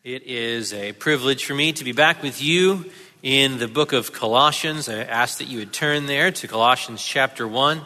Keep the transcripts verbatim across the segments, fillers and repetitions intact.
It is a privilege for me to be back with you in the book of Colossians. I ask that you would turn there to Colossians chapter one.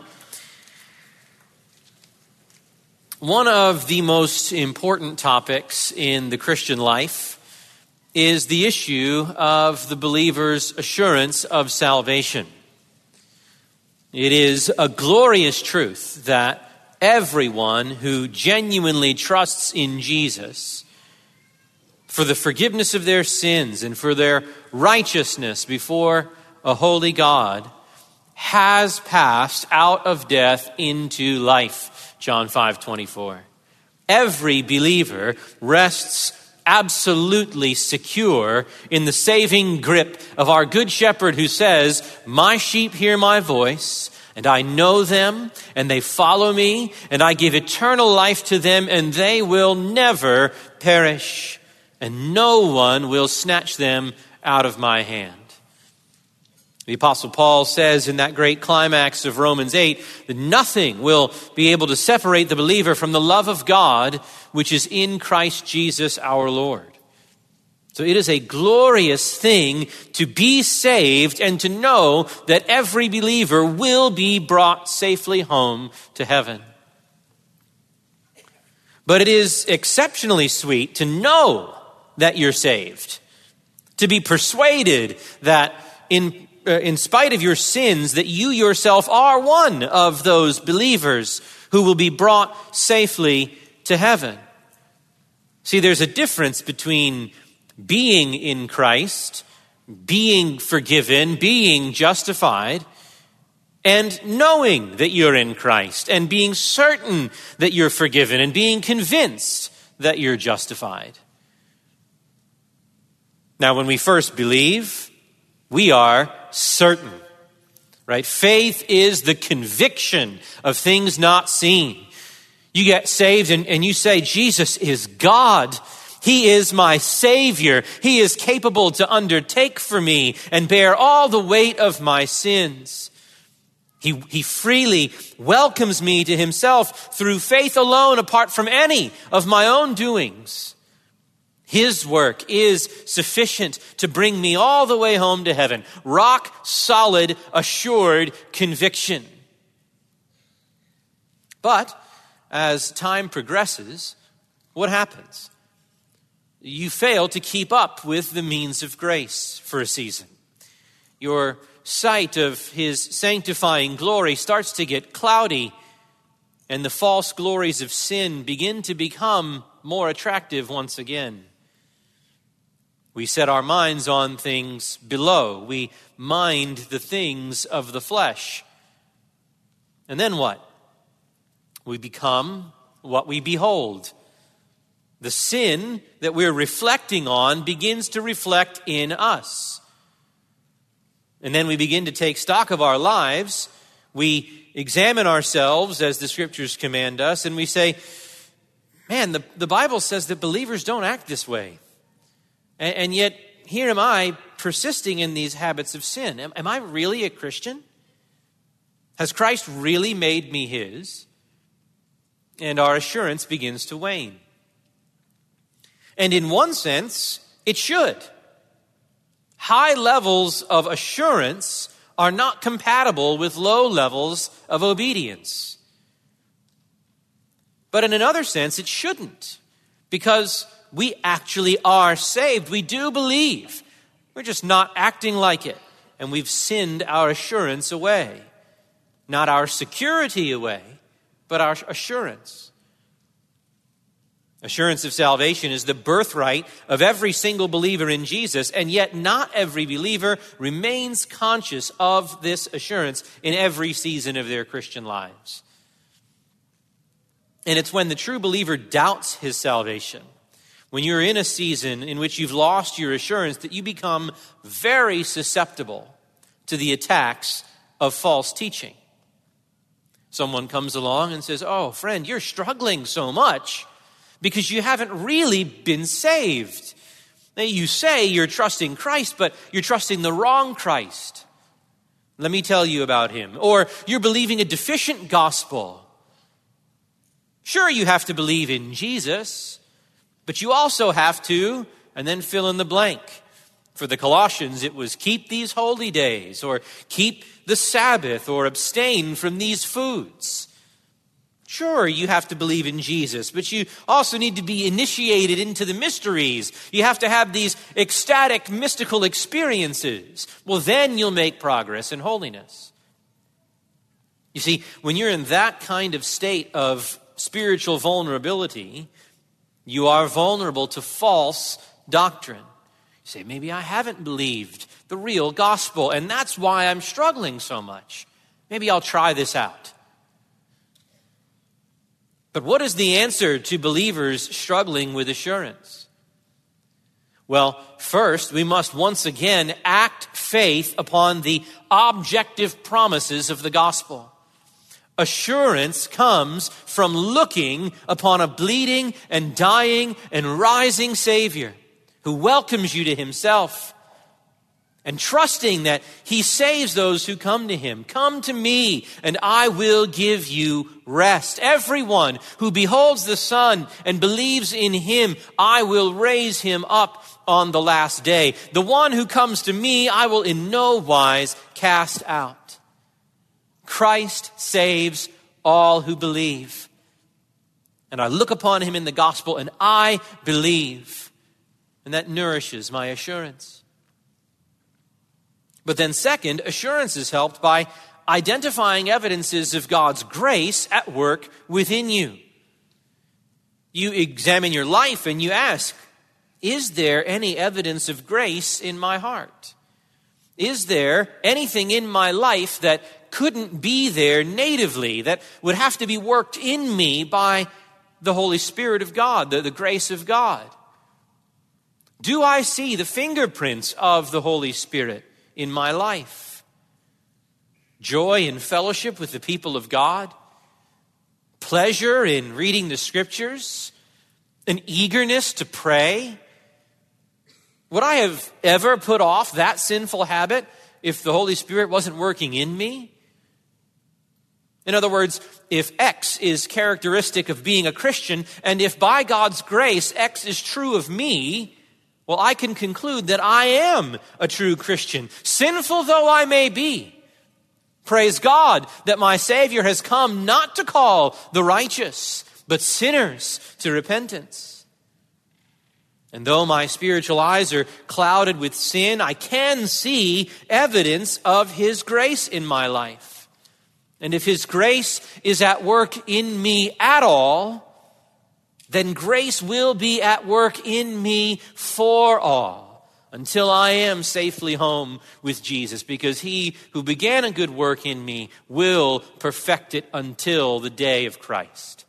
One of the most important topics in the Christian life is the issue of the believer's assurance of salvation. It is a glorious truth that everyone who genuinely trusts in Jesus for the forgiveness of their sins and for their righteousness before a holy God has passed out of death into life. John five twenty-four. Every believer rests absolutely secure in the saving grip of our good shepherd who says, "My sheep hear my voice, and I know them, and they follow me, and I give eternal life to them, and they will never perish, and no one will snatch them out of my hand." The Apostle Paul says in that great climax of Romans eight that nothing will be able to separate the believer from the love of God, which is in Christ Jesus our Lord. So it is a glorious thing to be saved and to know that every believer will be brought safely home to heaven. But it is exceptionally sweet to know that you're saved, to be persuaded that in uh, in spite of your sins, that you yourself are one of those believers who will be brought safely to heaven. See, there's a difference between being in Christ, being forgiven, being justified, and knowing that you're in Christ, and being certain that you're forgiven, and being convinced that you're justified. Now, when we first believe, we are certain, right? Faith is the conviction of things not seen. You get saved and, and you say, Jesus is God. He is my Savior. He is capable to undertake for me and bear all the weight of my sins. He, he freely welcomes me to himself through faith alone, apart from any of my own doings. His work is sufficient to bring me all the way home to heaven. Rock solid, assured conviction. But as time progresses, what happens? You fail to keep up with the means of grace for a season. Your sight of his sanctifying glory starts to get cloudy, and the false glories of sin begin to become more attractive once again. We set our minds on things below. We mind the things of the flesh. And then what? We become what we behold. The sin that we're reflecting on begins to reflect in us. And then we begin to take stock of our lives. We examine ourselves as the scriptures command us, and we say, man, the, the Bible says that believers don't act this way. And, and yet, here am I persisting in these habits of sin. Am, am I really a Christian? Has Christ really made me his? And our assurance begins to wane. And in one sense, it should. High levels of assurance are not compatible with low levels of obedience. But in another sense, it shouldn't, because we actually are saved. We do believe. We're just not acting like it. And we've sinned our assurance away. Not our security away, but our assurance. Assurance of salvation is the birthright of every single believer in Jesus, and yet not every believer remains conscious of this assurance in every season of their Christian lives. And it's when the true believer doubts his salvation, when you're in a season in which you've lost your assurance, that you become very susceptible to the attacks of false teaching. Someone comes along and says, "Oh, friend, you're struggling so much because you haven't really been saved. Now, you say you're trusting Christ, but you're trusting the wrong Christ. Let me tell you about him." Or you're believing a deficient gospel. Sure, you have to believe in Jesus, but you also have to and then fill in the blank. For the Colossians, it was keep these holy days, or keep the Sabbath, or abstain from these foods. Sure, you have to believe in Jesus, but you also need to be initiated into the mysteries. You have to have these ecstatic, mystical experiences. Well, then you'll make progress in holiness. You see, when you're in that kind of state of spiritual vulnerability, you are vulnerable to false doctrine. You say, maybe I haven't believed the real gospel, and that's why I'm struggling so much. Maybe I'll try this out. But what is the answer to believers struggling with assurance? Well, first, we must once again act faith upon the objective promises of the gospel. Assurance comes from looking upon a bleeding and dying and rising Savior who welcomes you to himself and trusting that he saves those who come to him. Come to me and I will give you rest. Everyone who beholds the Son and believes in him, I will raise him up on the last day. The one who comes to me, I will in no wise cast out. Christ saves all who believe. And I look upon him in the gospel and I believe. And that nourishes my assurance. But then second, assurance is helped by identifying evidences of God's grace at work within you. You examine your life and you ask, is there any evidence of grace in my heart? Is there anything in my life that couldn't be there natively, that would have to be worked in me by the Holy Spirit of God, the, the grace of God? Do I see the fingerprints of the Holy Spirit in my life? Joy in fellowship with the people of God, pleasure in reading the scriptures, an eagerness to pray. Would I have ever put off that sinful habit if the Holy Spirit wasn't working in me? In other words, if X is characteristic of being a Christian, and if by God's grace X is true of me, well, I can conclude that I am a true Christian, sinful though I may be. Praise God that my Savior has come not to call the righteous, but sinners to repentance. And though my spiritual eyes are clouded with sin, I can see evidence of his grace in my life. And if his grace is at work in me at all, then grace will be at work in me for all until I am safely home with Jesus, because he who began a good work in me will perfect it until the day of Christ.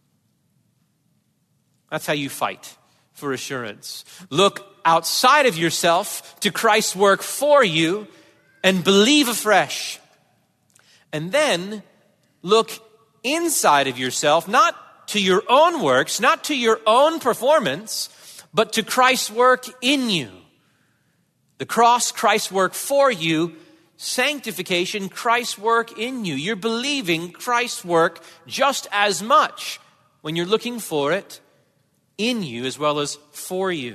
That's how you fight for assurance. Look outside of yourself to Christ's work for you and believe afresh. And then look inside of yourself, not to your own works, not to your own performance, but to Christ's work in you. The cross, Christ's work for you. Sanctification, Christ's work in you. You're believing Christ's work just as much when you're looking for it in you as well as for you.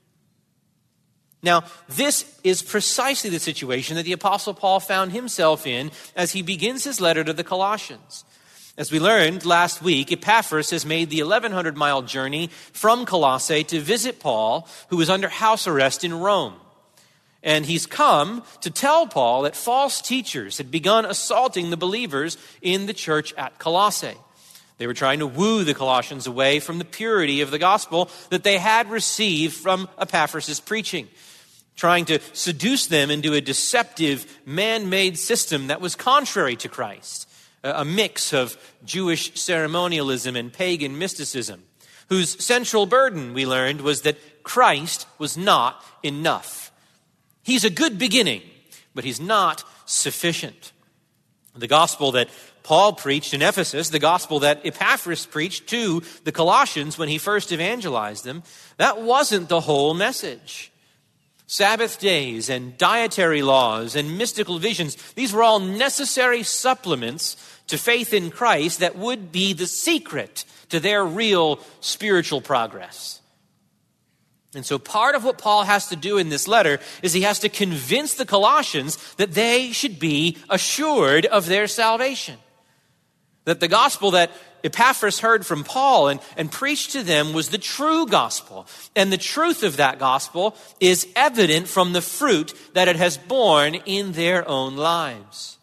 Now, this is precisely the situation that the Apostle Paul found himself in as he begins his letter to the Colossians. As we learned last week, Epaphras has made the eleven hundred mile journey from Colossae to visit Paul, who was under house arrest in Rome. And he's come to tell Paul that false teachers had begun assaulting the believers in the church at Colossae. They were trying to woo the Colossians away from the purity of the gospel that they had received from Epaphras' preaching, trying to seduce them into a deceptive, man-made system that was contrary to Christ, a mix of Jewish ceremonialism and pagan mysticism, whose central burden, we learned, was that Christ was not enough. He's a good beginning, but he's not sufficient. The gospel that Paul preached in Ephesus, the gospel that Epaphras preached to the Colossians when he first evangelized them, that wasn't the whole message. Sabbath days and dietary laws and mystical visions, these were all necessary supplements to faith in Christ that would be the secret to their real spiritual progress. And so part of what Paul has to do in this letter is he has to convince the Colossians that they should be assured of their salvation. That the gospel that Epaphras heard from Paul and, and preached to them was the true gospel. And the truth of that gospel is evident from the fruit that it has borne in their own lives.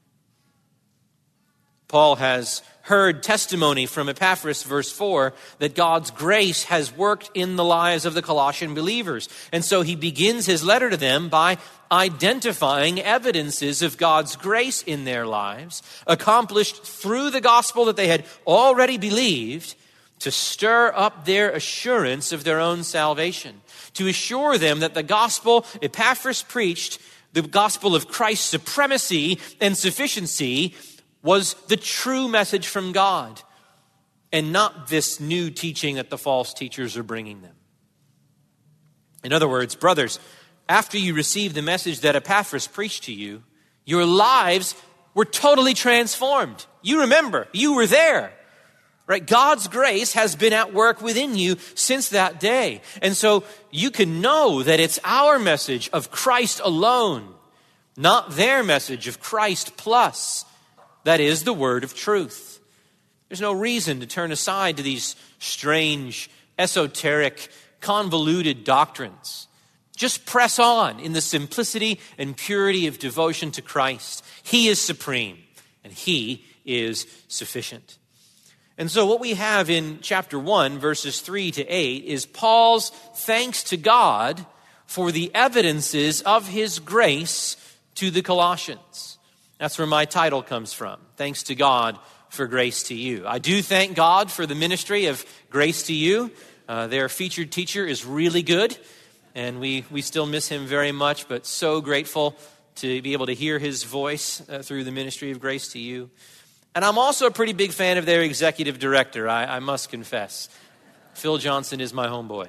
Paul has heard testimony from Epaphras, verse four, that God's grace has worked in the lives of the Colossian believers. And so he begins his letter to them by identifying evidences of God's grace in their lives, accomplished through the gospel that they had already believed, to stir up their assurance of their own salvation, to assure them that the gospel Epaphras preached, the gospel of Christ's supremacy and sufficiency, was the true message from God, and not this new teaching that the false teachers are bringing them. In other words, brothers, after you received the message that Epaphras preached to you, your lives were totally transformed. You remember, you were there, right? God's grace has been at work within you since that day. And so you can know that it's our message of Christ alone, not their message of Christ plus. That is the word of truth. There's no reason to turn aside to these strange, esoteric, convoluted doctrines. Just press on in the simplicity and purity of devotion to Christ. He is supreme, and he is sufficient. And so what we have in chapter one, verses three to eight, is Paul's thanks to God for the evidences of his grace to the Colossians. That's where my title comes from. Thanks to God for grace to you. I do thank God for the ministry of Grace to You. Uh, their featured teacher is really good, and we, we still miss him very much, but so grateful to be able to hear his voice uh, through the ministry of Grace to You. And I'm also a pretty big fan of their executive director, I, I must confess. Phil Johnson is my homeboy.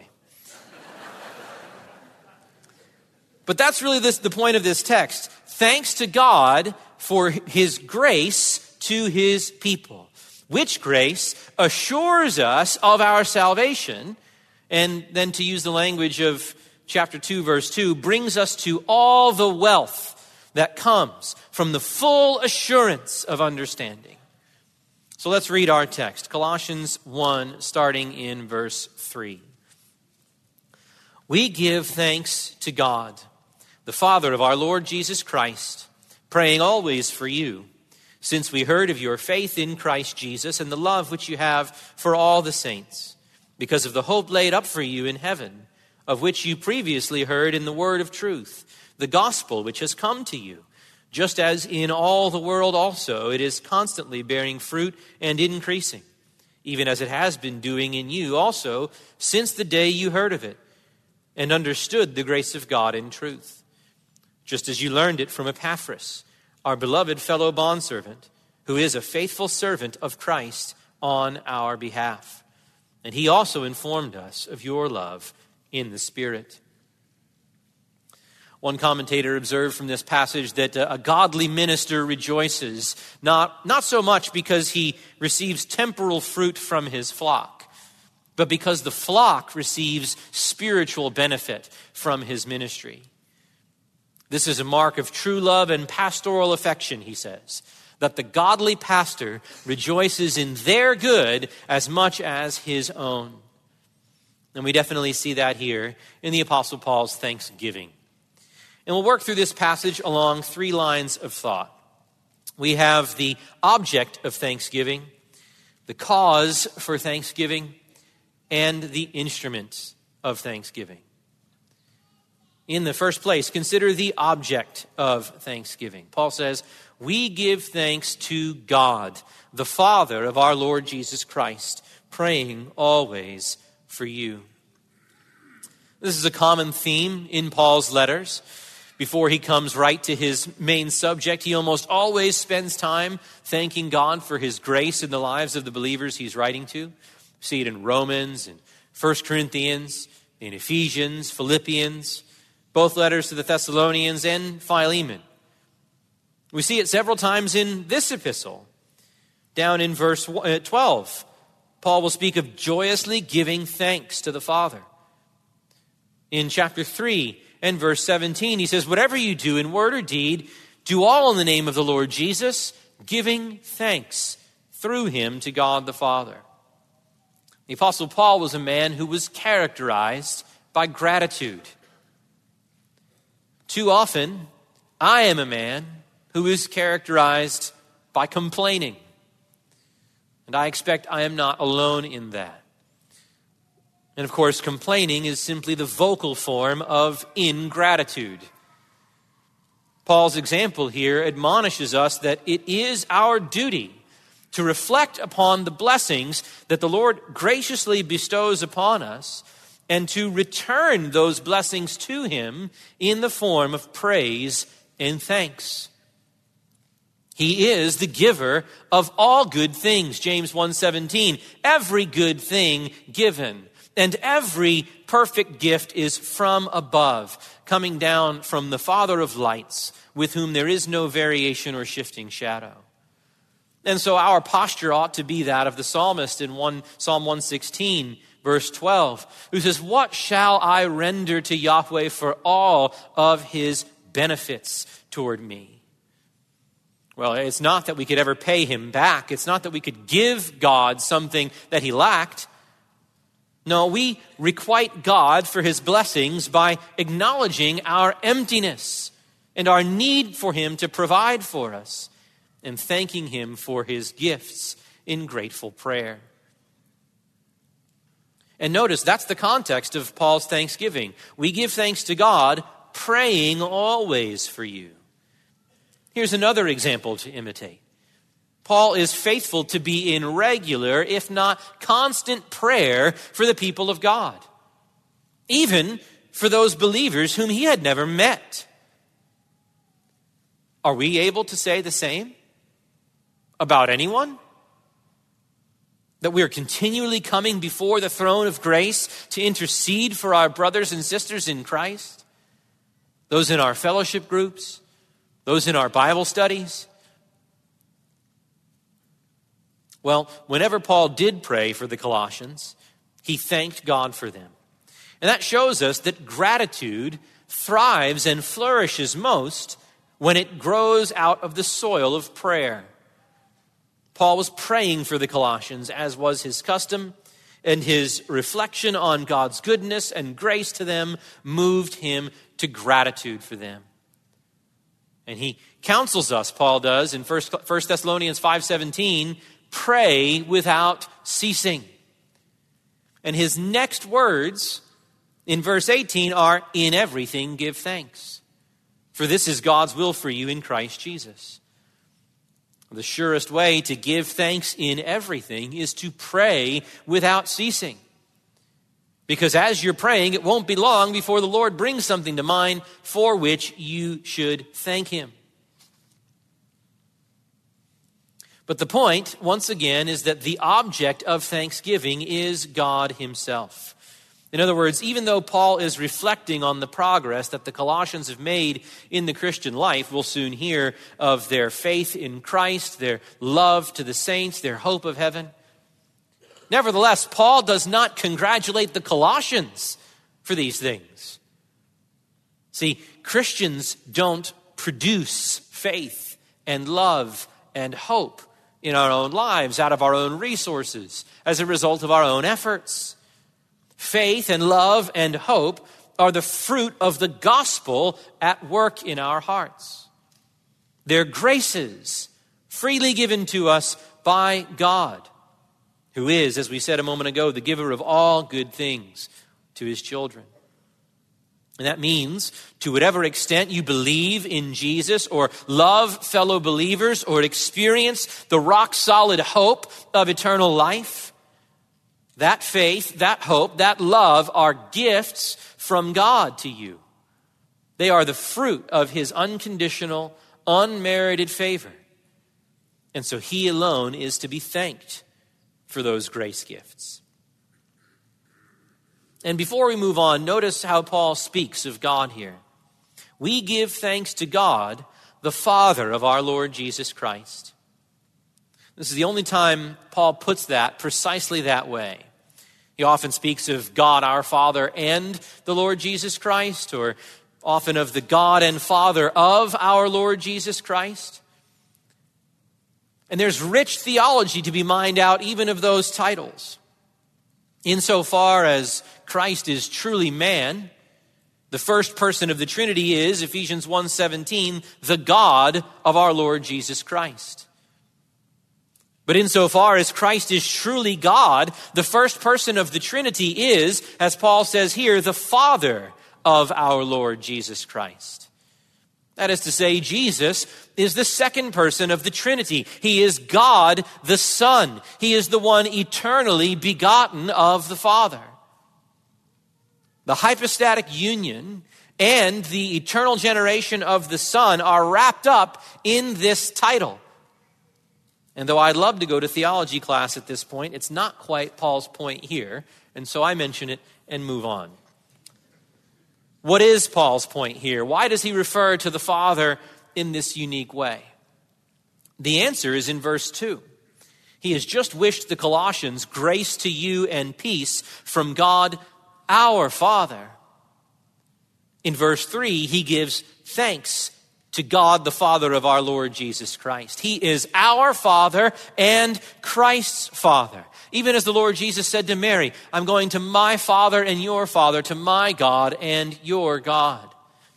But that's really this, the point of this text. Thanks to God for his grace to his people, which grace assures us of our salvation, and then, to use the language of chapter two, verse two, brings us to all the wealth that comes from the full assurance of understanding. So let's read our text, Colossians one, starting in verse three. We give thanks to God, the Father of our Lord Jesus Christ, praying always for you, since we heard of your faith in Christ Jesus and the love which you have for all the saints, because of the hope laid up for you in heaven, of which you previously heard in the word of truth, the gospel which has come to you, just as in all the world also it is constantly bearing fruit and increasing, even as it has been doing in you also since the day you heard of it and understood the grace of God in truth, just as you learned it from Epaphras, our beloved fellow bondservant, who is a faithful servant of Christ on our behalf. And he also informed us of your love in the Spirit. One commentator observed from this passage that a godly minister rejoices, not, not so much because he receives temporal fruit from his flock, but because the flock receives spiritual benefit from his ministry. This is a mark of true love and pastoral affection, he says, that the godly pastor rejoices in their good as much as his own. And we definitely see that here in the Apostle Paul's thanksgiving. And we'll work through this passage along three lines of thought. We have the object of thanksgiving, the cause for thanksgiving, and the instrument of thanksgiving. In the first place, consider the object of thanksgiving. Paul says, we give thanks to God, the Father of our Lord Jesus Christ, praying always for you. This is a common theme in Paul's letters. Before he comes right to his main subject, he almost always spends time thanking God for his grace in the lives of the believers he's writing to. See it in Romans, in First Corinthians, in Ephesians, Philippians, both letters to the Thessalonians, and Philemon. We see it several times in this epistle. Down in verse twelve, Paul will speak of joyously giving thanks to the Father. In chapter three and verse seventeen, he says, whatever you do in word or deed, do all in the name of the Lord Jesus, giving thanks through him to God the Father. The Apostle Paul was a man who was characterized by gratitude. Too often, I am a man who is characterized by complaining. And I expect I am not alone in that. And of course, complaining is simply the vocal form of ingratitude. Paul's example here admonishes us that it is our duty to reflect upon the blessings that the Lord graciously bestows upon us and to return those blessings to him in the form of praise and thanks. He is the giver of all good things, James one seventeen. Every good thing given, and every perfect gift is from above, coming down from the Father of lights, with whom there is no variation or shifting shadow. And so our posture ought to be that of the psalmist in one, Psalm one sixteen, verse twelve, who says, what shall I render to Yahweh for all of his benefits toward me? Well, it's not that we could ever pay him back. It's not that we could give God something that he lacked. No, we requite God for his blessings by acknowledging our emptiness and our need for him to provide for us, and thanking him for his gifts in grateful prayer. And notice, that's the context of Paul's thanksgiving. We give thanks to God, praying always for you. Here's another example to imitate. Paul is faithful to be in regular, if not constant, prayer for the people of God, even for those believers whom he had never met. Are we able to say the same about anyone? That we are continually coming before the throne of grace to intercede for our brothers and sisters in Christ? Those in our fellowship groups, those in our Bible studies? Well, whenever Paul did pray for the Colossians, he thanked God for them. And that shows us that gratitude thrives and flourishes most when it grows out of the soil of prayer. Paul was praying for the Colossians, as was his custom, and his reflection on God's goodness and grace to them moved him to gratitude for them. And he counsels us, Paul does, in First Thessalonians five seventeen, pray without ceasing. And his next words in verse eighteen are, in everything give thanks, for this is God's will for you in Christ Jesus. The surest way to give thanks in everything is to pray without ceasing. Because as you're praying, it won't be long before the Lord brings something to mind for which you should thank him. But the point, once again, is that the object of thanksgiving is God himself. In other words, even though Paul is reflecting on the progress that the Colossians have made in the Christian life, we'll soon hear of their faith in Christ, their love to the saints, their hope of heaven. Nevertheless, Paul does not congratulate the Colossians for these things. See, Christians don't produce faith and love and hope in our own lives out of our own resources as a result of our own efforts. Faith and love and hope are the fruit of the gospel at work in our hearts. They're graces freely given to us by God, who is, as we said a moment ago, the giver of all good things to his children. And that means, to whatever extent you believe in Jesus or love fellow believers or experience the rock-solid hope of eternal life, that faith, that hope, that love are gifts from God to you. They are the fruit of his unconditional, unmerited favor. And so he alone is to be thanked for those grace gifts. And before we move on, notice how Paul speaks of God here. We give thanks to God, the Father of our Lord Jesus Christ. This is the only time Paul puts that precisely that way. He often speaks of God our Father and the Lord Jesus Christ, or often of the God and Father of our Lord Jesus Christ. And there's rich theology to be mined out even of those titles. Insofar as Christ is truly man, the first person of the Trinity is, Ephesians one seventeen, the God of our Lord Jesus Christ. But insofar as Christ is truly God, the first person of the Trinity is, as Paul says here, the Father of our Lord Jesus Christ. That is to say, Jesus is the second person of the Trinity. He is God the Son. He is the one eternally begotten of the Father. The hypostatic union and the eternal generation of the Son are wrapped up in this title. And though I'd love to go to theology class at this point, it's not quite Paul's point here, and so I mention it and move on. What is Paul's point here? Why does he refer to the Father in this unique way? The answer is in verse two. He has just wished the Colossians grace to you and peace from God our Father. In verse three, he gives thanks to God the Father of our Lord Jesus Christ. He is our Father and Christ's Father. Even as the Lord Jesus said to Mary, I'm going to my Father and your Father, to my God and your God.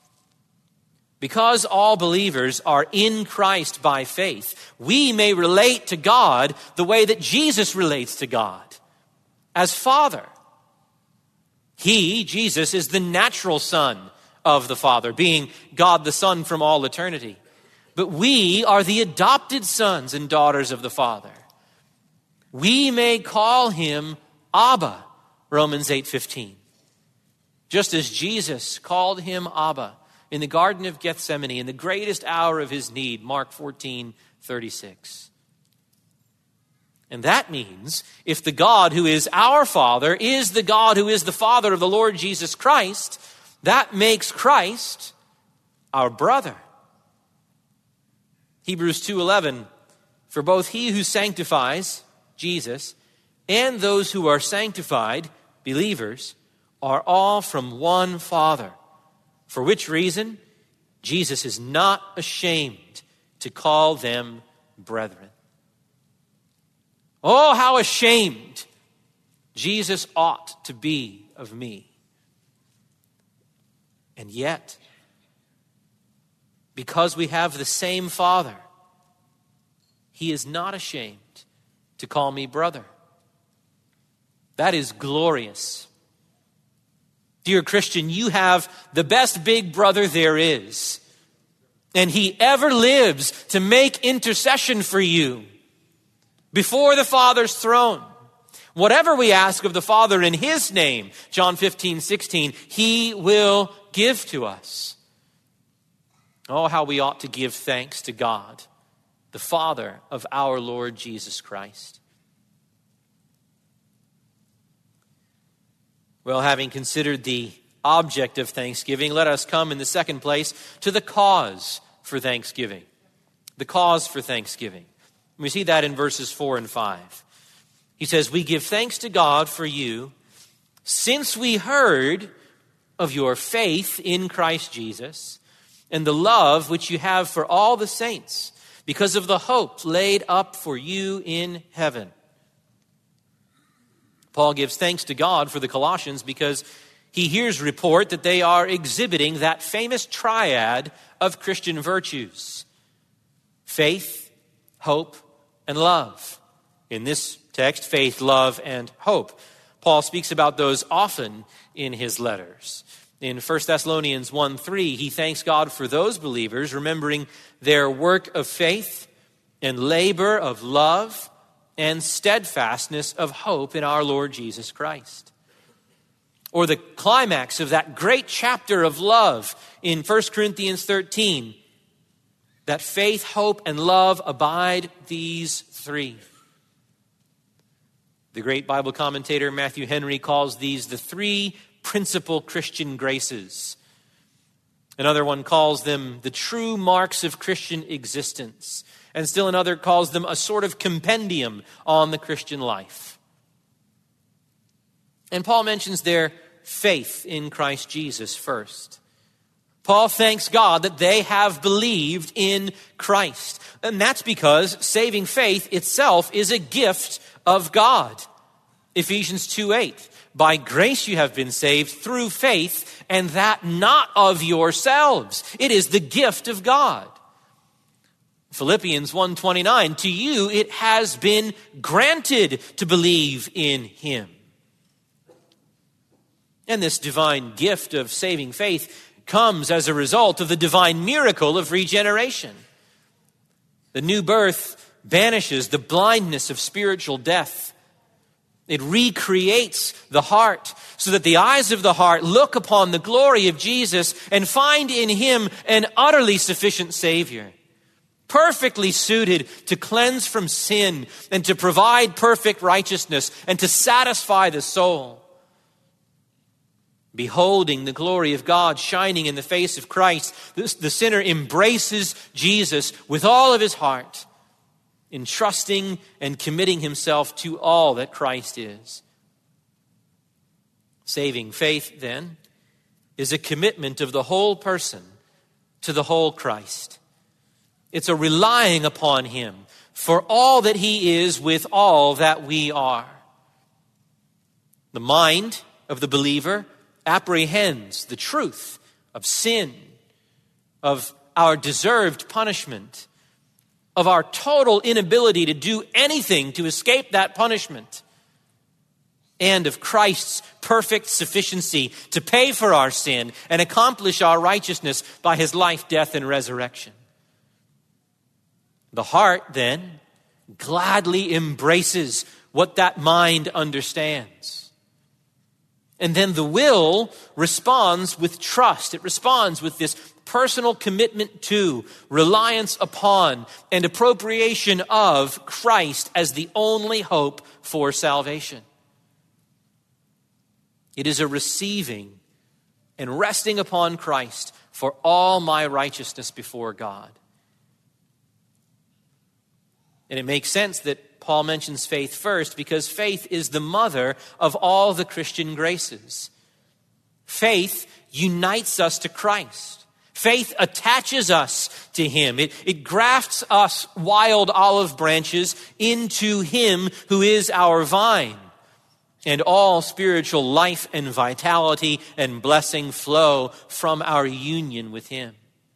Because all believers are in Christ by faith, we may relate to God the way that Jesus relates to God, as Father. He, Jesus, is the natural Son of the Father, being God the Son from all eternity. But we are the adopted sons and daughters of the Father. We may call him Abba, Romans eight fifteen. Just as Jesus called him Abba in the Garden of Gethsemane in the greatest hour of his need, Mark fourteen thirty-six. And that means if the God who is our Father is the God who is the Father of the Lord Jesus Christ, that makes Christ our brother. Hebrews two eleven, for both he who sanctifies, Jesus, and those who are sanctified, believers, are all from one Father. For which reason, Jesus is not ashamed to call them brethren. Oh, how ashamed Jesus ought to be of me. And yet, because we have the same Father, he is not ashamed to call me brother. That is glorious. Dear Christian, you have the best big brother there is. And he ever lives to make intercession for you before the Father's throne. Whatever we ask of the Father in his name, John fifteen sixteen, he will give to us. Oh, how we ought to give thanks to God, the Father of our Lord Jesus Christ. Well, having considered the object of thanksgiving, let us come in the second place to the cause for thanksgiving. The cause for thanksgiving. We see that in verses four and five. He says, we give thanks to God for you, since we heard of your faith in Christ Jesus and the love which you have for all the saints, because of the hope laid up for you in heaven. Paul gives thanks to God for the Colossians because he hears report that they are exhibiting that famous triad of Christian virtues: faith, hope, and love. In this text, faith, love, and hope. Paul speaks about those often in his letters. In First Thessalonians one three, he thanks God for those believers, remembering their work of faith and labor of love and steadfastness of hope in our Lord Jesus Christ. Or the climax of that great chapter of love in First Corinthians thirteen, that faith, hope, and love abide, these three. The great Bible commentator Matthew Henry calls these the three principal Christian graces. Another one calls them the true marks of Christian existence. And still another calls them a sort of compendium on the Christian life. And Paul mentions their faith in Christ Jesus first. Paul thanks God that they have believed in Christ. And that's because saving faith itself is a gift of God. Ephesians two eight, by grace you have been saved through faith, and that not of yourselves. It is the gift of God. Philippians one twenty-nine, to you it has been granted to believe in him. And this divine gift of saving faith comes as a result of the divine miracle of regeneration. The new birth banishes the blindness of spiritual death. It recreates the heart so that the eyes of the heart look upon the glory of Jesus and find in him an utterly sufficient Savior, perfectly suited to cleanse from sin and to provide perfect righteousness and to satisfy the soul. Beholding the glory of God shining in the face of Christ, the sinner embraces Jesus with all of his heart, entrusting and committing himself to all that Christ is. Saving faith, then, is a commitment of the whole person to the whole Christ. It's a relying upon him for all that he is with all that we are. The mind of the believer apprehends the truth of sin, of our deserved punishment, of our total inability to do anything to escape that punishment, and of Christ's perfect sufficiency to pay for our sin and accomplish our righteousness by his life, death, and resurrection. The heart, then, gladly embraces what that mind understands. And then the will responds with trust. It responds with this personal commitment to, reliance upon, and appropriation of Christ as the only hope for salvation. It is a receiving and resting upon Christ for all my righteousness before God. And it makes sense that Paul mentions faith first because faith is the mother of all the Christian graces. Faith unites us to Christ. Faith attaches us to him. It, it grafts us wild olive branches into him who is our vine. And all spiritual life and vitality and blessing flow from our union with him.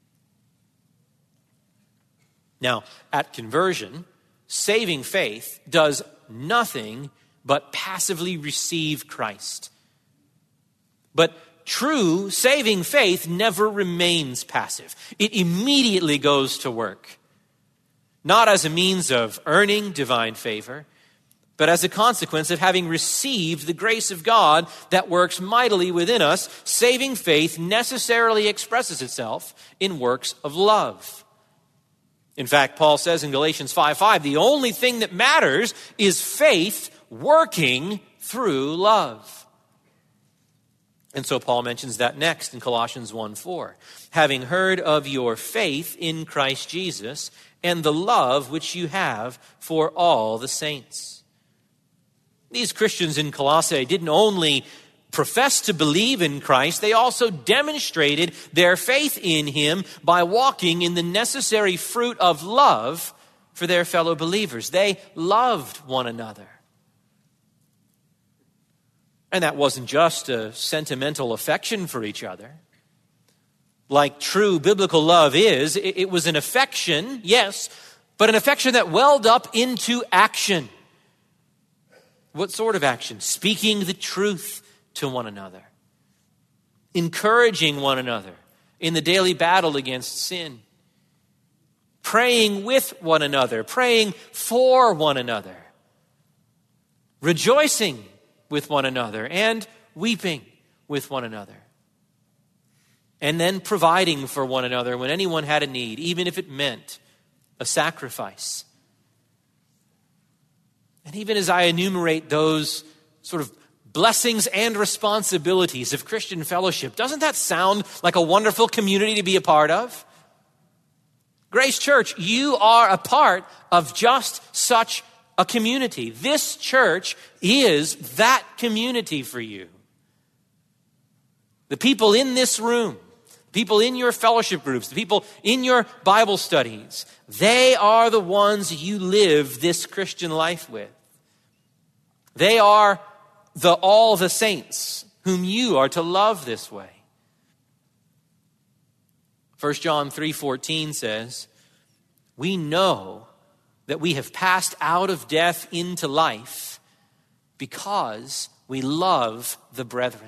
Now, at conversion, saving faith does nothing but passively receive Christ. But true saving faith never remains passive. It immediately goes to work. Not as a means of earning divine favor, but as a consequence of having received the grace of God that works mightily within us. Saving faith necessarily expresses itself in works of love. In fact, Paul says in Galatians five five, the only thing that matters is faith working through love. And so Paul mentions that next in Colossians one four. Having heard of your faith in Christ Jesus and the love which you have for all the saints. These Christians in Colossae didn't only profess to believe in Christ, they also demonstrated their faith in him by walking in the necessary fruit of love for their fellow believers. They loved one another. And that wasn't just a sentimental affection for each other. Like true biblical love is, it was an affection, yes, but an affection that welled up into action. What sort of action? Speaking the truth to one another, encouraging one another in the daily battle against sin, praying with one another, praying for one another, rejoicing with one another, and weeping with one another, and then providing for one another when anyone had a need, even if it meant a sacrifice. And even as I enumerate those sort of blessings and responsibilities of Christian fellowship, doesn't that sound like a wonderful community to be a part of? Grace Church, you are a part of just such a community. This church is that community for you. The people in this room, people in your fellowship groups, the people in your Bible studies, they are the ones you live this Christian life with. They are the all the saints whom you are to love this way. First John three fourteen says, we know that we have passed out of death into life because we love the brethren.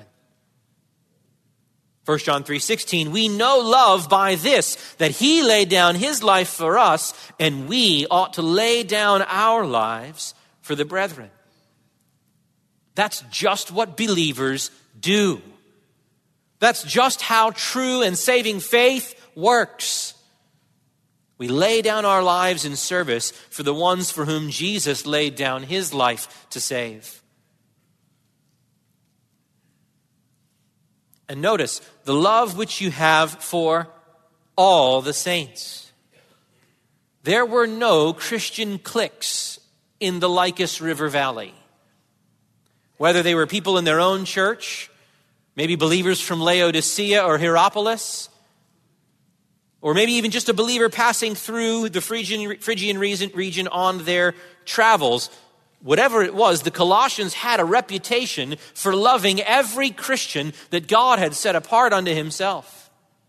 First John three sixteen, we know love by this, that he laid down his life for us, and we ought to lay down our lives for the brethren. That's just what believers do. That's just how true and saving faith works. We lay down our lives in service for the ones for whom Jesus laid down his life to save. And notice the love which you have for all the saints. There were no Christian cliques in the Lycus River Valley. Whether they were people in their own church, maybe believers from Laodicea or Hierapolis, or maybe even just a believer passing through the Phrygian, Phrygian region on their travels. Whatever it was, the Colossians had a reputation for loving every Christian that God had set apart unto himself.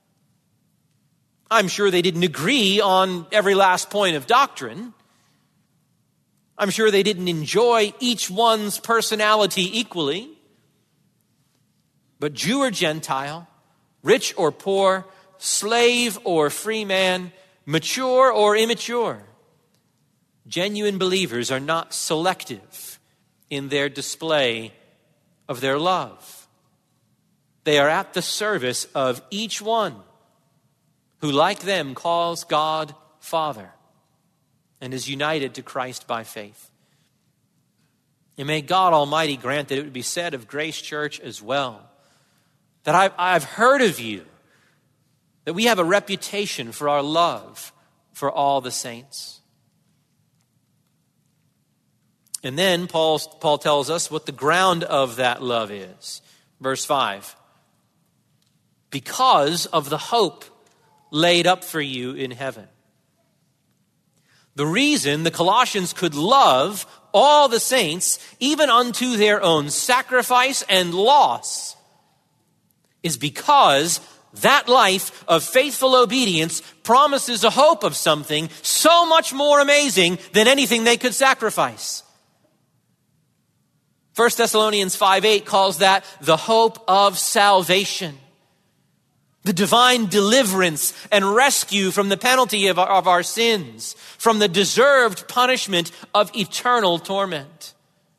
I'm sure they didn't agree on every last point of doctrine. I'm sure they didn't enjoy each one's personality equally. But Jew or Gentile, rich or poor, slave or free man, mature or immature, genuine believers are not selective in their display of their love. They are at the service of each one who, like them, calls God Father and is united to Christ by faith. And may God Almighty grant that it would be said of Grace Church as well, that I've, I've heard of you, that we have a reputation for our love for all the saints. And then Paul, Paul tells us what the ground of that love is. Verse five. Because of the hope laid up for you in heaven. The reason the Colossians could love all the saints, even unto their own sacrifice and loss, is because that life of faithful obedience promises a hope of something so much more amazing than anything they could sacrifice. First Thessalonians five eight calls that the hope of salvation. The divine deliverance and rescue from the penalty of our, of our sins, from the deserved punishment of eternal torment.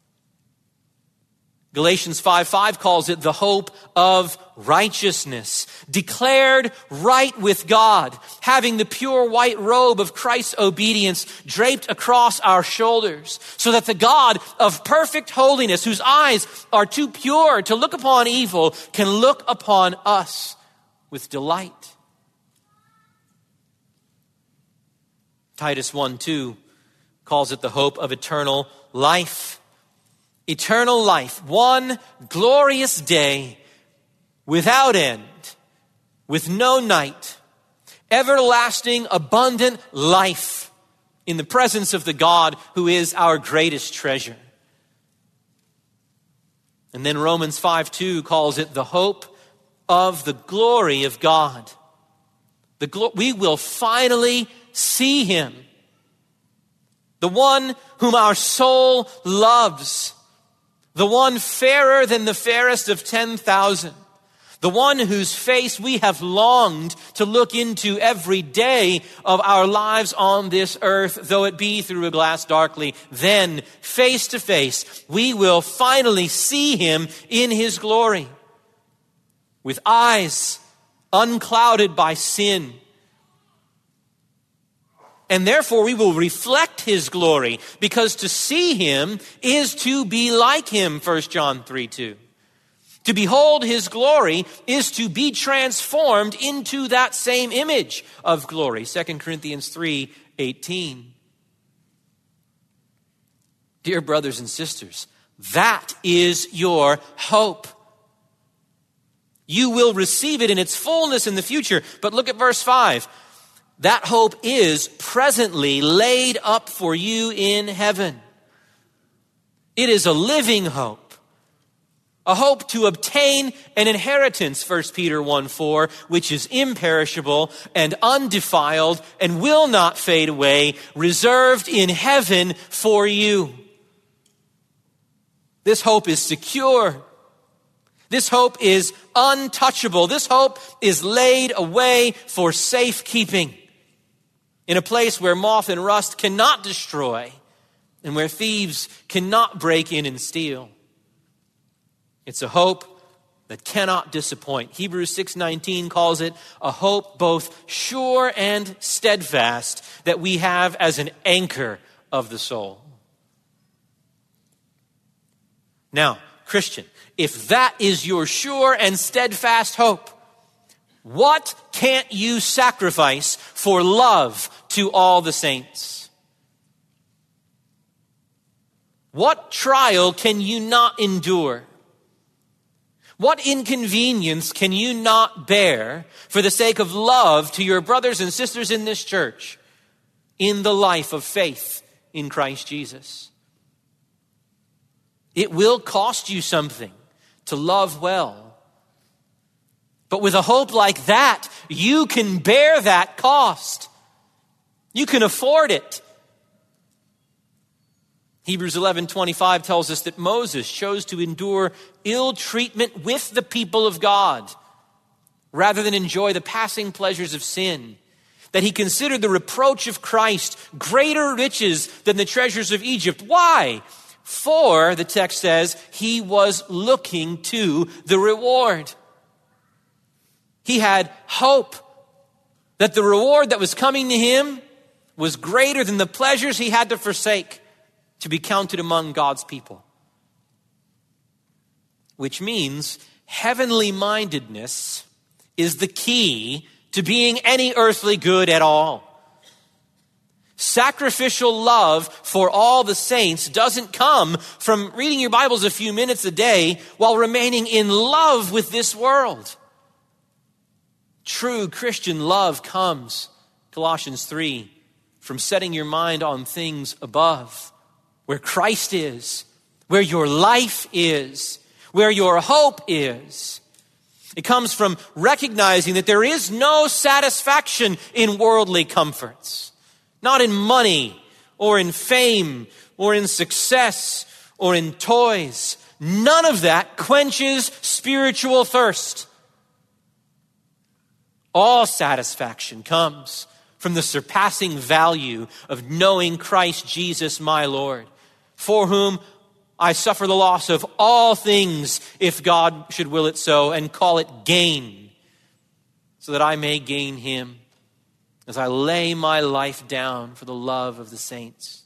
Galatians five five calls it the hope of righteousness, declared right with God, having the pure white robe of Christ's obedience draped across our shoulders, so that the God of perfect holiness, whose eyes are too pure to look upon evil, can look upon us with delight. Titus one two calls it the hope of eternal life. Eternal life, one glorious day without end, with no night, everlasting, abundant life in the presence of the God who is our greatest treasure. And then Romans five two calls it the hope of the glory of God. The glo- we will finally see him, the one whom our soul loves, the one fairer than the fairest of ten thousand, the one whose face we have longed to look into every day of our lives on this earth, though it be through a glass darkly. Then, face to face, we will finally see him in his glory, with eyes unclouded by sin. And therefore we will reflect his glory, because to see him is to be like him, First John three two. To behold his glory is to be transformed into that same image of glory, Second Corinthians three eighteen. Dear brothers and sisters, that is your hope. You will receive it in its fullness in the future. But look at verse five. That hope is presently laid up for you in heaven. It is a living hope. A hope to obtain an inheritance, First Peter one four, which is imperishable and undefiled and will not fade away, reserved in heaven for you. This hope is secure. This hope is untouchable. This hope is laid away for safekeeping in a place where moth and rust cannot destroy and where thieves cannot break in and steal. It's a hope that cannot disappoint. Hebrews six nineteen calls it a hope both sure and steadfast that we have as an anchor of the soul. Now, Christian, if that is your sure and steadfast hope, what can't you sacrifice for love to all the saints? What trial can you not endure? What inconvenience can you not bear for the sake of love to your brothers and sisters in this church in the life of faith in Christ Jesus? It will cost you something to love well. But with a hope like that, you can bear that cost. You can afford it. Hebrews eleven twenty-five tells us that Moses chose to endure ill treatment with the people of God rather than enjoy the passing pleasures of sin. That he considered the reproach of Christ greater riches than the treasures of Egypt. Why? For, the text says, he was looking to the reward. He had hope that the reward that was coming to him was greater than the pleasures he had to forsake to be counted among God's people. Which means heavenly mindedness is the key to being any earthly good at all. Sacrificial love for all the saints doesn't come from reading your Bibles a few minutes a day while remaining in love with this world. True Christian love comes, Colossians three, from setting your mind on things above, where Christ is, where your life is, where your hope is. It comes from recognizing that there is no satisfaction in worldly comforts. Not in money or in fame or in success or in toys. None of that quenches spiritual thirst. All satisfaction comes from the surpassing value of knowing Christ Jesus my Lord, for whom I suffer the loss of all things, if God should will it so, and call it gain, so that I may gain him as I lay my life down for the love of the saints.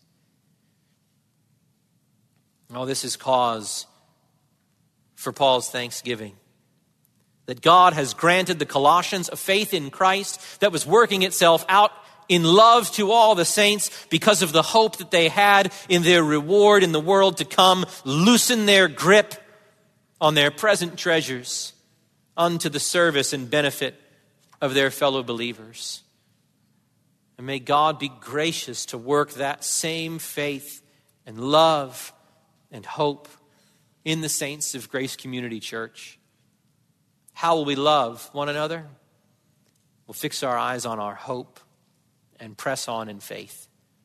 All this is cause for Paul's thanksgiving. That God has granted the Colossians a faith in Christ that was working itself out in love to all the saints because of the hope that they had in their reward in the world to come. Loosen their grip on their present treasures unto the service and benefit of their fellow believers. And may God be gracious to work that same faith and love and hope in the saints of Grace Community Church. How will we love one another? We'll fix our eyes on our hope and press on in faith.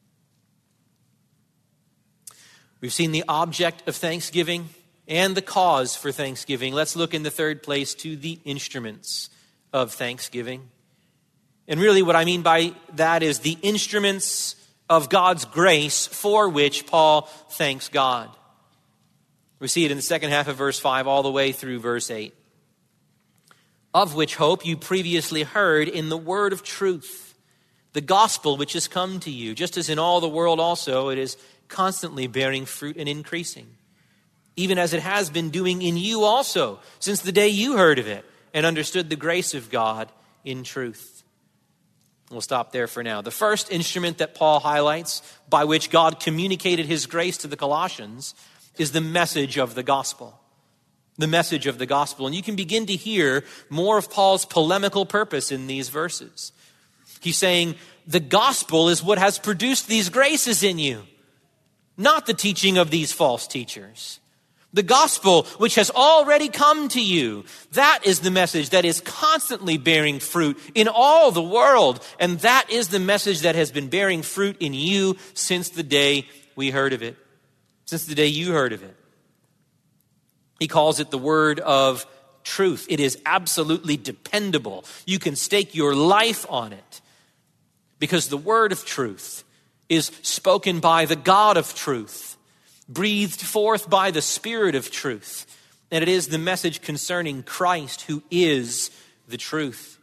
We've seen the object of thanksgiving and the cause for thanksgiving. Let's look in the third place to the instruments of thanksgiving. And really what I mean by that is the instruments of God's grace for which Paul thanks God. We see it in the second half of verse five all the way through verse eight. Of which hope you previously heard in the word of truth, the gospel which has come to you, just as in all the world also it is constantly bearing fruit and increasing, even as it has been doing in you also, since the day you heard of it and understood the grace of God in truth. We'll stop there for now. The first instrument that Paul highlights by which God communicated his grace to the Colossians is the message of the gospel. The message of the gospel. And you can begin to hear more of Paul's polemical purpose in these verses. He's saying, the gospel is what has produced these graces in you, not the teaching of these false teachers. The gospel, which has already come to you, that is the message that is constantly bearing fruit in all the world. And that is the message that has been bearing fruit in you since the day we heard of it, since the day you heard of it. He calls it the word of truth. It is absolutely dependable. You can stake your life on it because the word of truth is spoken by the God of truth, breathed forth by the Spirit of truth. And it is the message concerning Christ, who is the truth.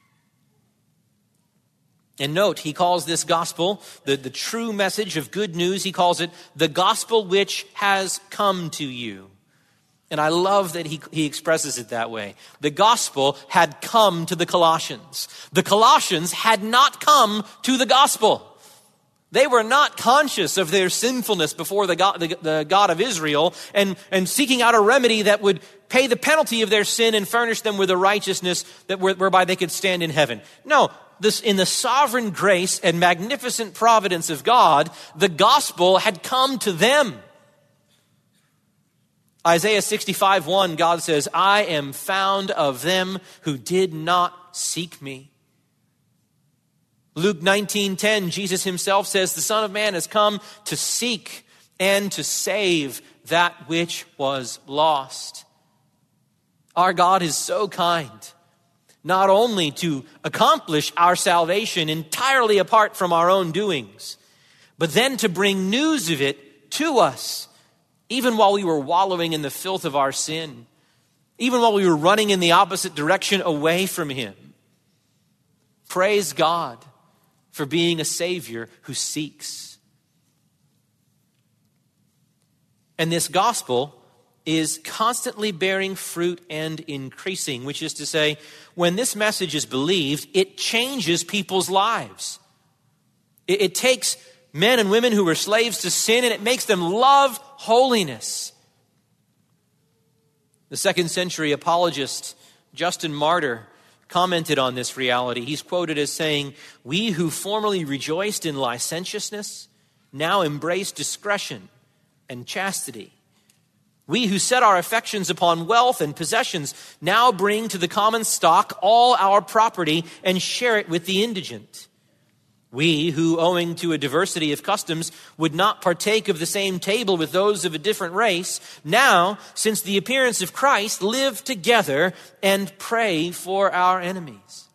And note, he calls this gospel, the, the true message of good news, he calls it the gospel which has come to you. And I love that he, he expresses it that way. The gospel had come to the Colossians. The Colossians had not come to the gospel. They were not conscious of their sinfulness before the God, the, the God of Israel and, and seeking out a remedy that would pay the penalty of their sin and furnish them with a righteousness that whereby they could stand in heaven. No, this, in the sovereign grace and magnificent providence of God, the gospel had come to them. Isaiah sixty-five one, God says, I am found of them who did not seek me. Luke nineteen ten, Jesus himself says, the Son of Man has come to seek and to save that which was lost. Our God is so kind, not only to accomplish our salvation entirely apart from our own doings, but then to bring news of it to us, even while we were wallowing in the filth of our sin, even while we were running in the opposite direction away from him. Praise God for being a Savior who seeks. And this gospel is constantly bearing fruit and increasing, which is to say, when this message is believed, it changes people's lives. It, it takes men and women who were slaves to sin and it makes them love holiness. The second century apologist Justin Martyr commented on this reality. He's quoted as saying, we who formerly rejoiced in licentiousness now embrace discretion and chastity. We who set our affections upon wealth and possessions now bring to the common stock all our property and share it with the indigent. We who, owing to a diversity of customs, would not partake of the same table with those of a different race, now, since the appearance of Christ, live together and pray for our enemies.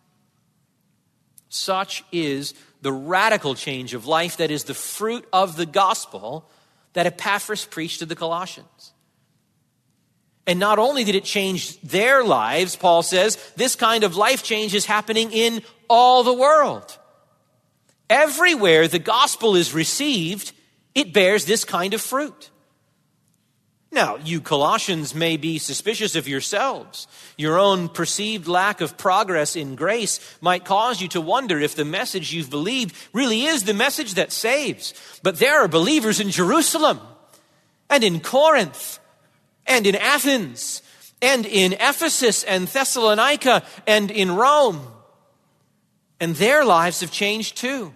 Such is the radical change of life that is the fruit of the gospel that Epaphras preached to the Colossians. And not only did it change their lives, Paul says, this kind of life change is happening in all the world. Everywhere the gospel is received, it bears this kind of fruit. Now, you Colossians may be suspicious of yourselves. Your own perceived lack of progress in grace might cause you to wonder if the message you've believed really is the message that saves. But there are believers in Jerusalem and in Corinth and in Athens and in Ephesus and Thessalonica and in Rome. And their lives have changed too.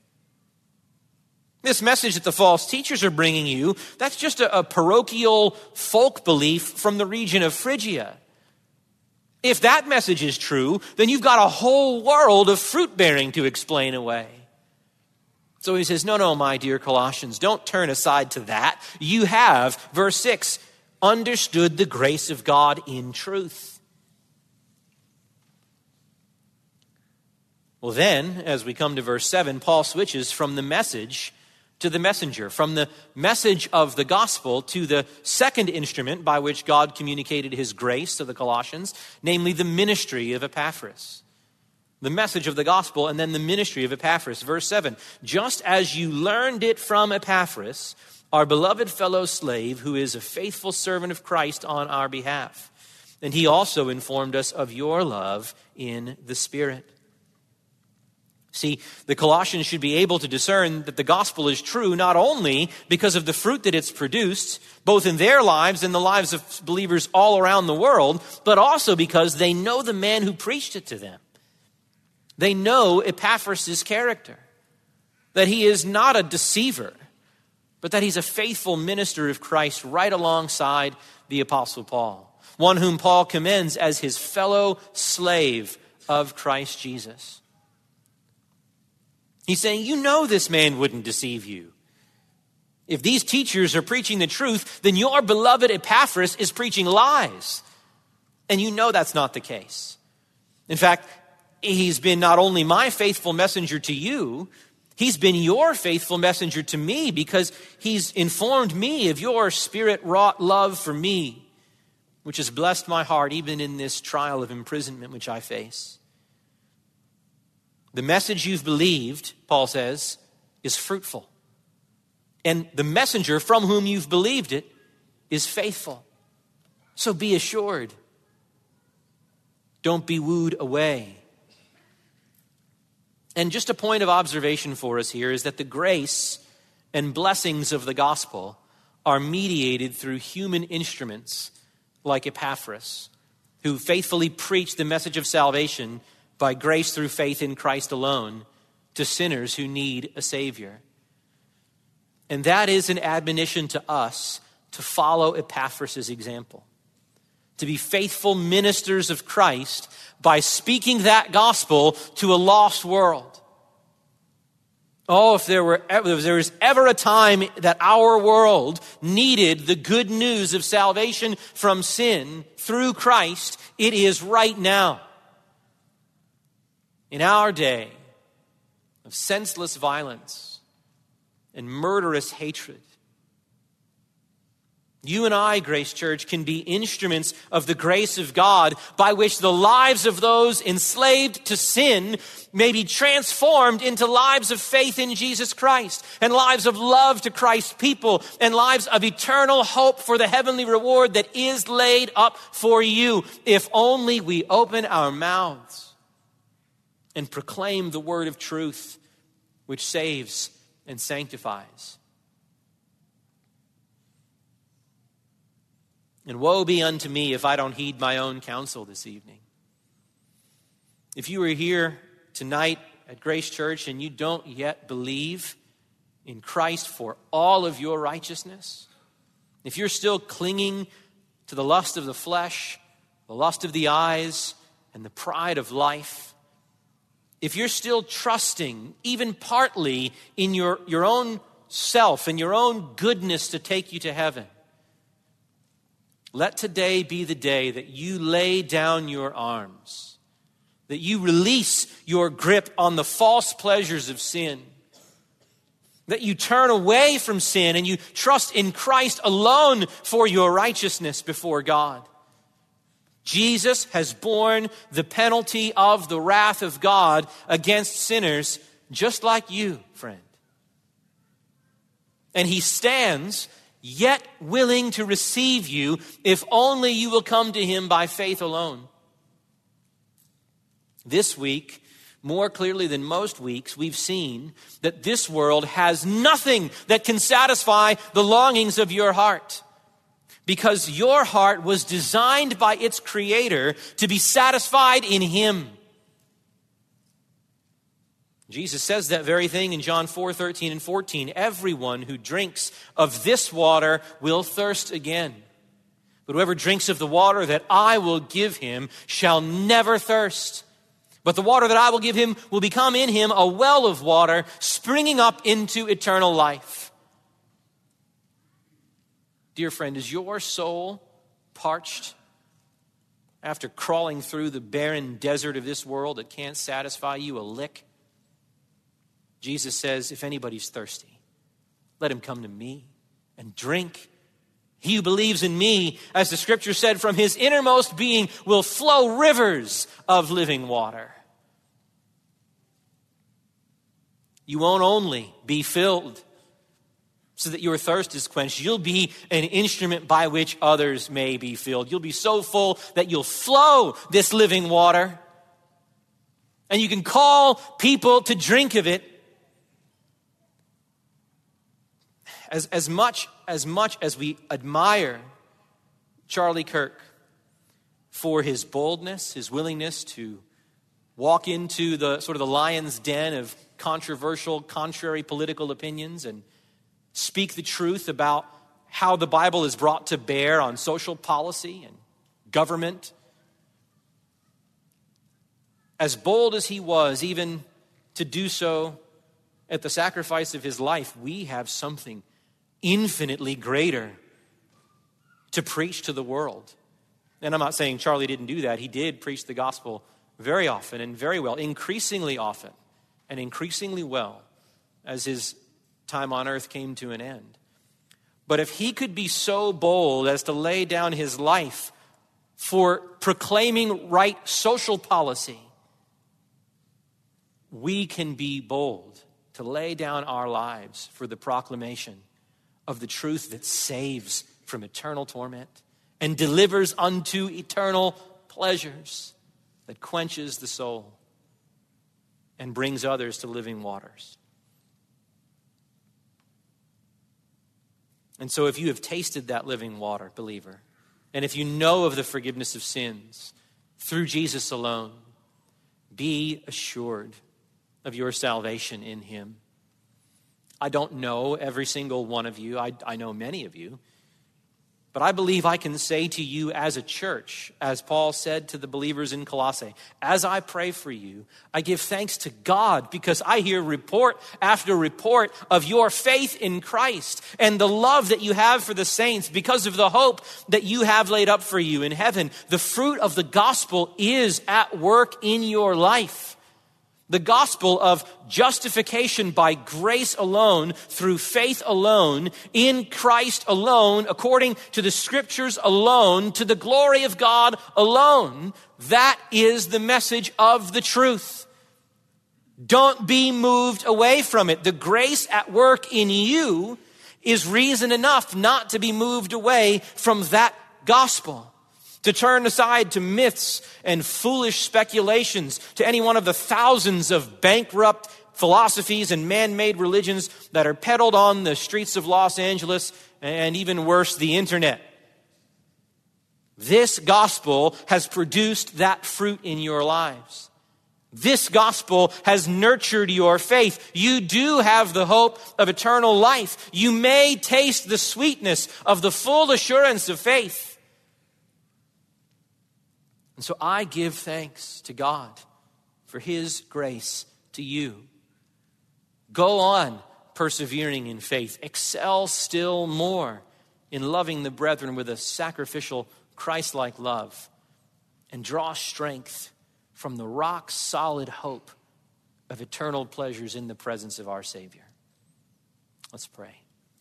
This message that the false teachers are bringing you, that's just a, a parochial folk belief from the region of Phrygia. If that message is true, then you've got a whole world of fruit bearing to explain away. So he says, no, no, my dear Colossians, don't turn aside to that. You have, verse six, understood the grace of God in truth. Well then, as we come to verse seven, Paul switches from the message to the messenger, from the message of the gospel to the second instrument by which God communicated his grace to the Colossians, namely the ministry of Epaphras. The message of the gospel and then the ministry of Epaphras. Verse seven, just as you learned it from Epaphras, our beloved fellow slave, who is a faithful servant of Christ on our behalf. And he also informed us of your love in the Spirit. See, the Colossians should be able to discern that the gospel is true not only because of the fruit that it's produced, both in their lives and the lives of believers all around the world, but also because they know the man who preached it to them. They know Epaphras' character, that he is not a deceiver, but that he's a faithful minister of Christ right alongside the Apostle Paul, one whom Paul commends as his fellow slave of Christ Jesus. He's saying, you know this man wouldn't deceive you. If these teachers are preaching the truth, then your beloved Epaphras is preaching lies. And you know that's not the case. In fact, he's been not only my faithful messenger to you, he's been your faithful messenger to me because he's informed me of your spirit-wrought love for me, which has blessed my heart even in this trial of imprisonment which I face. The message you've believed, Paul says, is fruitful. And the messenger from whom you've believed it is faithful. So be assured. Don't be wooed away. And just a point of observation for us here is that the grace and blessings of the gospel are mediated through human instruments like Epaphras, who faithfully preach the message of salvation by grace through faith in Christ alone to sinners who need a Savior. And that is an admonition to us to follow Epaphras' example, to be faithful ministers of Christ by speaking that gospel to a lost world. Oh, if there were ever, if there was ever a time that our world needed the good news of salvation from sin through Christ, it is right now. In our day of senseless violence and murderous hatred, you and I, Grace Church, can be instruments of the grace of God by which the lives of those enslaved to sin may be transformed into lives of faith in Jesus Christ and lives of love to Christ's people and lives of eternal hope for the heavenly reward that is laid up for you if only we open our mouths and proclaim the word of truth which saves and sanctifies. And woe be unto me if I don't heed my own counsel this evening. If you are here tonight at Grace Church and you don't yet believe in Christ for all of your righteousness, if you're still clinging to the lust of the flesh, the lust of the eyes, and the pride of life, if you're still trusting, even partly, in your, your own self and your own goodness to take you to heaven, let today be the day that you lay down your arms, that you release your grip on the false pleasures of sin, that you turn away from sin and you trust in Christ alone for your righteousness before God. Jesus has borne the penalty of the wrath of God against sinners just like you, friend. And he stands yet willing to receive you if only you will come to him by faith alone. This week, more clearly than most weeks, we've seen that this world has nothing that can satisfy the longings of your heart, because your heart was designed by its creator to be satisfied in him. Jesus says that very thing in John four, thirteen and fourteen. Everyone who drinks of this water will thirst again. But whoever drinks of the water that I will give him shall never thirst. But the water that I will give him will become in him a well of water springing up into eternal life. Dear friend, is your soul parched after crawling through the barren desert of this world that can't satisfy you a lick? Jesus says, if anybody's thirsty, let him come to me and drink. He who believes in me, as the scripture said, from his innermost being will flow rivers of living water. You won't only be filled so that your thirst is quenched. You'll be an instrument by which others may be filled. You'll be so full that you'll flow this living water. And and you can call people to drink of it. As, as much, as much as we admire Charlie Kirk for his boldness, his willingness to walk into the sort of the lion's den of controversial, contrary political opinions and speak the truth about how the Bible is brought to bear on social policy and government. As bold as he was, even to do so at the sacrifice of his life, we have something infinitely greater to preach to the world. And I'm not saying Charlie didn't do that. He did preach the gospel very often and very well, increasingly often and increasingly well as his time on earth came to an end. But if he could be so bold as to lay down his life for proclaiming right social policy, we can be bold to lay down our lives for the proclamation of the truth that saves from eternal torment and delivers unto eternal pleasures, that quenches the soul and brings others to living waters. And so if you have tasted that living water, believer, and if you know of the forgiveness of sins through Jesus alone, be assured of your salvation in him. I don't know every single one of you. I, I know many of you. But I believe I can say to you as a church, as Paul said to the believers in Colossae, as I pray for you, I give thanks to God because I hear report after report of your faith in Christ and the love that you have for the saints because of the hope that you have laid up for you in heaven. The fruit of the gospel is at work in your life. The gospel of justification by grace alone, through faith alone, in Christ alone, according to the scriptures alone, to the glory of God alone. That is the message of the truth. Don't be moved away from it. The grace at work in you is reason enough not to be moved away from that gospel. To turn aside to myths and foolish speculations, to any one of the thousands of bankrupt philosophies and man-made religions that are peddled on the streets of Los Angeles and even worse, the internet. This gospel has produced that fruit in your lives. This gospel has nurtured your faith. You do have the hope of eternal life. You may taste the sweetness of the full assurance of faith. And so I give thanks to God for his grace to you. Go on persevering in faith. Excel still more in loving the brethren with a sacrificial, Christ-like love. And draw strength from the rock-solid hope of eternal pleasures in the presence of our Savior. Let's pray.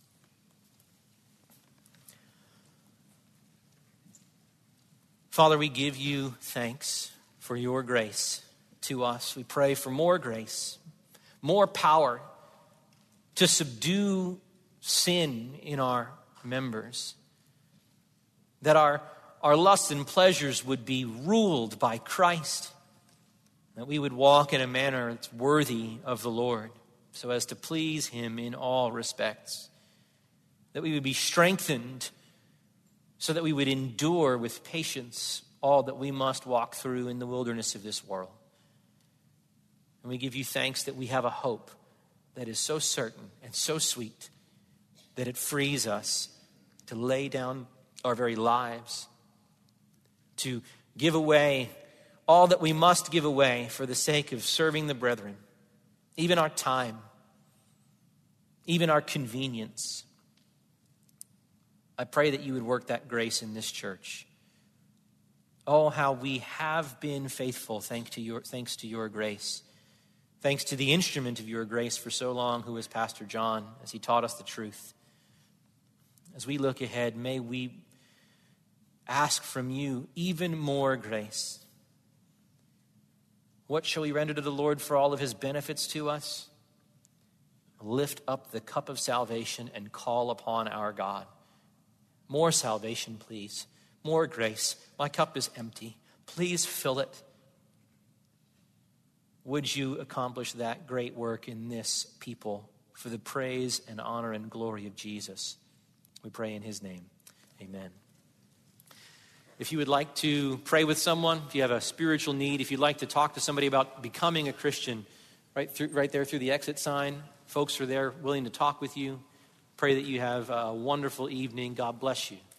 Father, we give you thanks for your grace to us. We pray for more grace, more power to subdue sin in our members, that our, our lusts and pleasures would be ruled by Christ, that we would walk in a manner that's worthy of the Lord, so as to please him in all respects, that we would be strengthened so that we would endure with patience all that we must walk through in the wilderness of this world. And we give you thanks that we have a hope that is so certain and so sweet that it frees us to lay down our very lives, to give away all that we must give away for the sake of serving the brethren, even our time, even our convenience. I pray that you would work that grace in this church. Oh, how we have been faithful thanks to your, thanks to your grace. Thanks to the instrument of your grace for so long, who is Pastor John, as he taught us the truth. As we look ahead, may we ask from you even more grace. What shall we render to the Lord for all of his benefits to us? Lift up the cup of salvation and call upon our God. More salvation, please. More grace. My cup is empty. Please fill it. would you accomplish that great work in this people for the praise and honor and glory of Jesus? We pray in his name. Amen. If you would like to pray with someone, if you have a spiritual need, if you'd like to talk to somebody about becoming a Christian, right through, right there through the exit sign, folks are there willing to talk with you. Pray that you have a wonderful evening. God bless you.